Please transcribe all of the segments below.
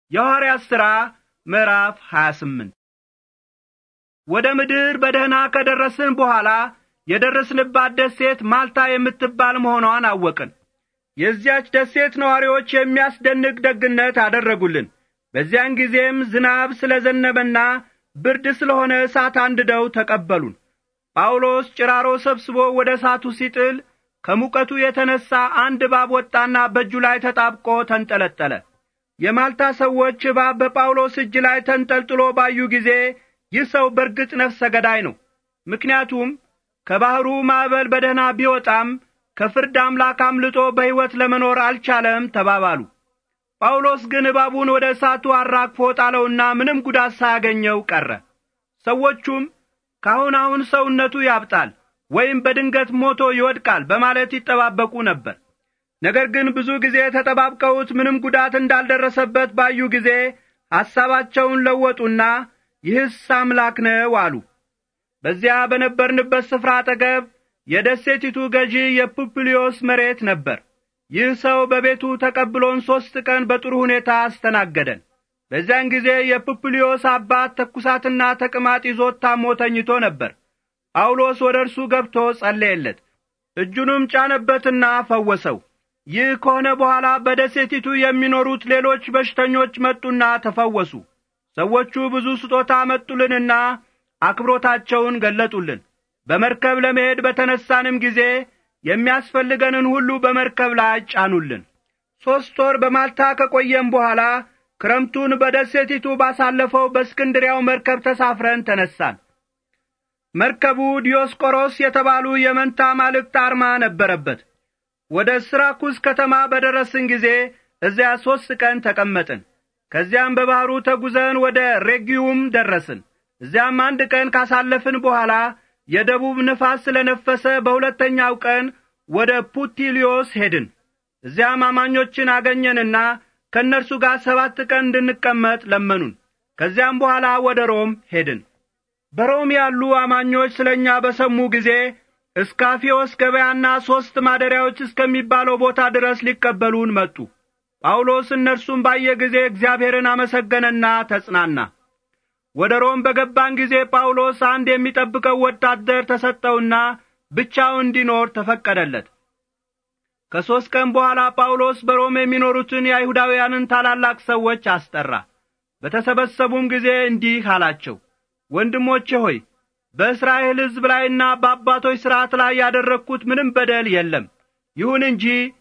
የሐዋርያት ሥራ ምዕራፍ 28 ወደ ምድር በደህና ከደረስን በኋላ የደረስንባት ደሴት ማልታ የምትባል መሆኗን አወቅን። የዚያች ደሴት ነዋሪዎች የሚያስደንቅ ደግነት አደረጉልን። በዚያን ጊዜም ዝናብ ስለዘነበና ብርድ ስለሆነ እሳት አንድደው ተቀበሉን። ጳውሎስ ጭራሮ ሰብስቦ ወደ እሳቱ ሲጥል ከሙቀቱ የተነሣ አንድ እባብ ወጣና በእጁ ላይ ተጣብቆ ተንጠለጠለ። የማልታ ሰዎች እባብ በጳውሎስ እጅ ላይ ተንጠልጥሎ ባዩ ጊዜ ይህ ሰው በርግጥ ነፍሰ ገዳይ ነው፣ ምክንያቱም ከባሕሩ ማዕበል በደህና ቢወጣም ከፍርድ አምላክ አምልጦ በሕይወት ለመኖር አልቻለም ተባባሉ። ጳውሎስ ግን እባቡን ወደ እሳቱ አራግፎ ጣለውና ምንም ጉዳት ሳያገኘው ቀረ። ሰዎቹም ካሁን ሰውነቱ ያብጣል ወይም በድንገት ሞቶ ይወድቃል በማለት ይጠባበቁ ነበር። ነገር ግን ብዙ ጊዜ ተጠባብቀውት ምንም ጉዳት እንዳልደረሰበት ባዩ ጊዜ ሐሳባቸውን ለወጡና ይህስ አምላክ ነው አሉ። በዚያ በነበርንበት ስፍራ አጠገብ የደሴቲቱ ገዢ የፑፕልዮስ መሬት ነበር። ይህ ሰው በቤቱ ተቀብሎን 3 ቀን በጥሩ ሁኔታ አስተናገደን። በዚያን ጊዜ የፑፕልዮስ አባት ተኩሳትና ተቅማጥ ይዞት ታሞ ተኝቶ ነበር። ጳውሎስ ወደ እርሱ ገብቶ ጸለየለት፣ እጁንም ጫነበትና ፈወሰው። ይህ ከሆነ በኋላ በደሴቲቱ የሚኖሩት ሌሎች በሽተኞች መጡና ተፈወሱ። ሰዎቹ ብዙ ስጦታ መጡልንና አክብሮታቸውን ገለጡልን። በመርከብ ለመሄድ በተነሳንም ጊዜ የሚያስፈልገንን ሁሉ በመርከብ ላይ ጫኑልን። 3 ወር በማልታ ከቆየም በኋላ ክረምቱን በደሴቲቱ ባሳለፈው በእስክንድርያው መርከብ ተሳፍረን ተነሳን። መርከቡ ዲዮስቆሮስ የተባሉ የመንታ አማልክት አርማ ነበረበት። ወደ ስራኩስ ከተማ በደረስን ጊዜ እዚያ 3 ቀን ተቀመጥን። ከዚያም በባሕሩ ተጉዘን ወደ ሬጊዩም ደረስን። እዚያም 1 ቀን ካሳለፍን በኋላ የደቡብ ንፋስ ስለነፈሰ በሁለተኛው ቀን ወደ ፑቲሊዮስ ሄድን። እዚያም አማኞችን አገኘንና ከእነርሱ ጋር 7 ቀን እንድንቀመጥ ለመኑን። ከዚያም በኋላ ወደ ሮም ሄድን። በሮም ያሉ አማኞች ስለኛ በሰሙ ጊዜ እስከ አፊዮስ ገበያና 3 ማደሪያዎች እስከሚባለው ቦታ ድረስ ሊቀበሉን መጡ። ጳውሎስ እነርሱም ባየ ጊዜ እግዚአብሔርን አመሰገነና ተጽናና። ወደ ሮም በገባን ጊዜ ጳውሎስ አንድ የሚጠብቀው ወታደር ተሰጠውና ብቻውን እንዲኖር ተፈቀደለት። ከ3 ቀን በኋላ ጳውሎስ በሮም የሚኖሩትን የአይሁዳውያንን ታላላቅ ሰዎች አስጠራ። በተሰበሰቡም ጊዜ እንዲህ አላቸው፣ ወንድሞቼ ሆይ በእስራኤል ሕዝብ ላይና በአባቶች ሥርዓት ላይ ያደረግኩት ምንም በደል የለም። ይሁን እንጂ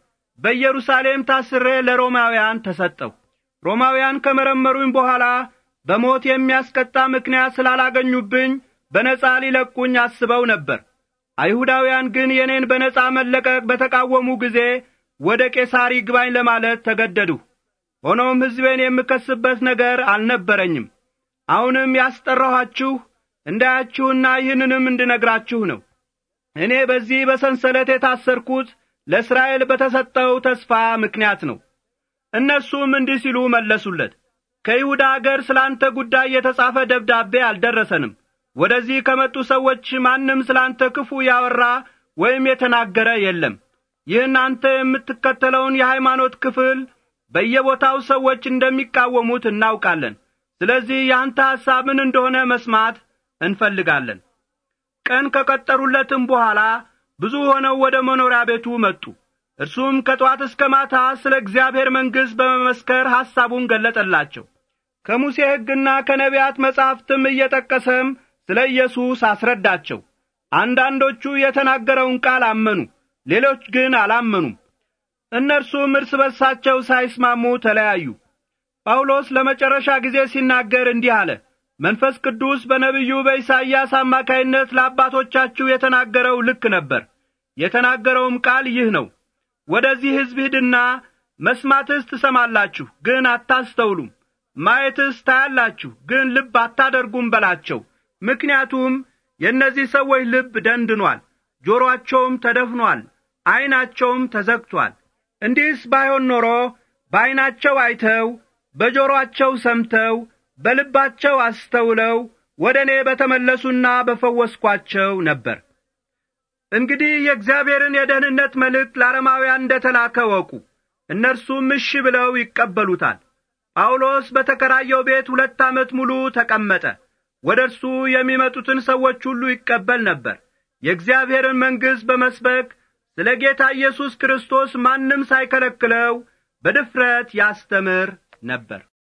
በኢየሩሳሌም ታስሬ ለሮማውያን ተሰጠሁ። ሮማውያን ከመረመሩኝ በኋላ በሞት የሚያስቀጣ ምክንያት ስላላገኙብኝ በነጻ ሊለቁኝ አስበው ነበር። አይሁዳውያን ግን የኔን በነጻ መለቀቅ በተቃወሙ ጊዜ ወደ ቄሳር ይግባኝ ለማለት ተገደዱ። ሆኖም ሕዝቤን የምከስበት ነገር አልነበረኝም። አሁንም ያስጠራኋችሁ እንዳያችሁና ይህንንም እንድነግራችሁ ነው። እኔ በዚህ በሰንሰለት የታሰርኩት ለእስራኤል በተሰጠው ተስፋ ምክንያት ነው። እነርሱም እንዲህ ሲሉ መለሱለት፣ ከይሁዳ አገር ስላንተ ጉዳይ የተጻፈ ደብዳቤ አልደረሰንም። ወደዚህ ከመጡ ሰዎች ማንም ስላንተ ክፉ ያወራ ወይም የተናገረ የለም። ይህን አንተ የምትከተለውን የሃይማኖት ክፍል በየቦታው ሰዎች እንደሚቃወሙት እናውቃለን። ስለዚህ ያንተ ሐሳብ ምን እንደሆነ መስማት እንፈልጋለን። ቀን ከቀጠሩለትም በኋላ ብዙ ሆነው ወደ መኖሪያ ቤቱ መጡ። እርሱም ከጧት እስከ ማታ ስለ እግዚአብሔር መንግሥት በመመስከር ሐሳቡን ገለጠላቸው። ከሙሴ ሕግና ከነቢያት መጻሕፍትም እየጠቀሰም ስለ ኢየሱስ አስረዳቸው። አንዳንዶቹ የተናገረውን ቃል አመኑ፣ ሌሎች ግን አላመኑም። እነርሱም እርስ በርሳቸው ሳይስማሙ ተለያዩ። ጳውሎስ ለመጨረሻ ጊዜ ሲናገር እንዲህ አለ፣ መንፈስ ቅዱስ በነቢዩ በኢሳይያስ አማካይነት ለአባቶቻችሁ የተናገረው ልክ ነበር። የተናገረውም ቃል ይህ ነው፣ ወደዚህ ሕዝብ ሂድና መስማትስ ትሰማላችሁ፣ ግን አታስተውሉም፣ ማየትስ ታያላችሁ፣ ግን ልብ አታደርጉም በላቸው። ምክንያቱም የእነዚህ ሰዎች ልብ ደንድኗል፣ ጆሮአቸውም ተደፍኗል፣ ዐይናቸውም ተዘግቷል። እንዲህስ ባይሆን ኖሮ በዐይናቸው አይተው በጆሮአቸው ሰምተው በልባቸው አስተውለው ወደ እኔ በተመለሱና በፈወስኳቸው ነበር። እንግዲህ የእግዚአብሔርን የደህንነት መልእክት ለአረማውያን እንደተላከ ወቁ። እነርሱም እሺ ብለው ይቀበሉታል። ጳውሎስ በተከራየው ቤት 2 ዓመት ሙሉ ተቀመጠ። ወደ እርሱ የሚመጡትን ሰዎች ሁሉ ይቀበል ነበር። የእግዚአብሔርን መንግሥት በመስበክ ስለ ጌታ ኢየሱስ ክርስቶስ ማንም ሳይከለክለው በድፍረት ያስተምር ነበር።